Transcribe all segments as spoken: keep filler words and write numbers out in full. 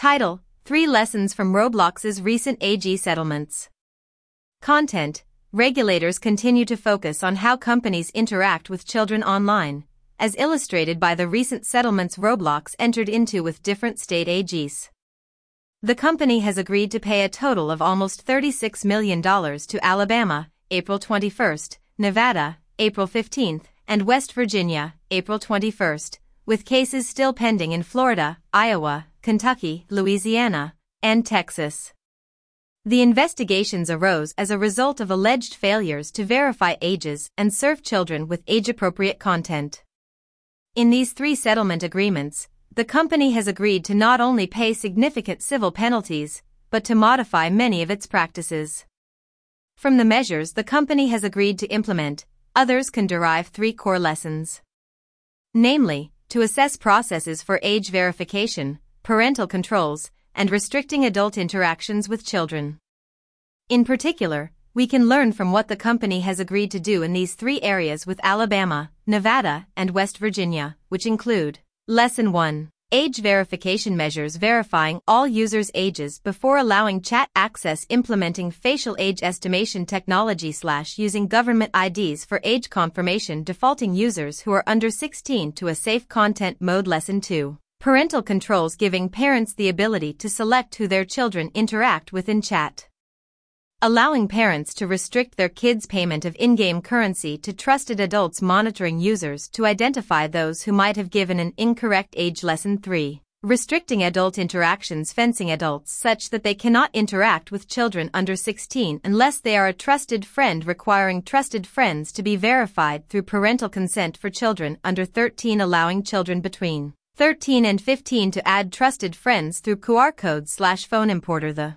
Title: Three Lessons from Roblox's Recent A G Settlements. Content: Regulators continue to focus on how companies interact with children online, as illustrated by the recent settlements Roblox entered into with different state A Gs. The company has agreed to pay a total of almost thirty-six million dollars to Alabama, April twenty-first, Nevada, April fifteenth, and West Virginia, April twenty-first, with cases still pending in Florida, Iowa, Kentucky, Louisiana, and Texas. The investigations arose as a result of alleged failures to verify ages and serve children with age-appropriate content. In these three settlement agreements, the company has agreed to not only pay significant civil penalties, but to modify many of its practices. From the measures the company has agreed to implement, others can derive three core lessons. Namely, to assess processes for age verification, parental controls, and restricting adult interactions with children. In particular, we can learn from what the company has agreed to do in these three areas with Alabama, Nevada, and West Virginia, which include: Lesson one. Age verification measures verifying all users' ages before allowing chat access, implementing facial age estimation technology slash using government I Ds for age confirmation, defaulting users who are under sixteen to a safe content mode. Lesson two. Parental controls, giving parents the ability to select who their children interact with in chat. Allowing parents to restrict their kids' payment of in-game currency to trusted adults, monitoring users to identify those who might have given an incorrect age. Lesson three. Restricting adult interactions, fencing adults such that they cannot interact with children under sixteen unless they are a trusted friend, requiring trusted friends to be verified through parental consent for children under thirteen, allowing children between thirteen and fifteen to add trusted friends through Q R codes slash phone importer. The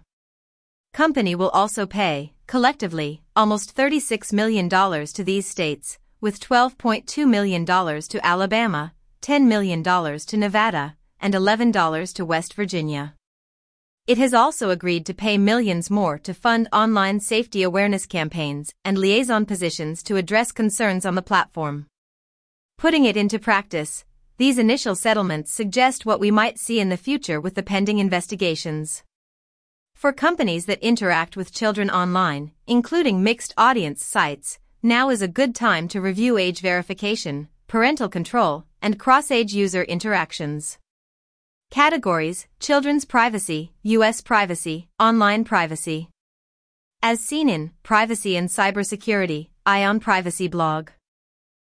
company will also pay, collectively, almost thirty-six million dollars to these states, with twelve point two million dollars to Alabama, ten million dollars to Nevada, and eleven million dollars to West Virginia. It has also agreed to pay millions more to fund online safety awareness campaigns and liaison positions to address concerns on the platform. Putting it into practice, these initial settlements suggest what we might see in the future with the pending investigations. For companies that interact with children online, including mixed audience sites, now is a good time to review age verification, parental control, and cross-age user interactions. Categories: Children's privacy, U S privacy, online privacy. As seen in Privacy and Cybersecurity, Ion Privacy blog.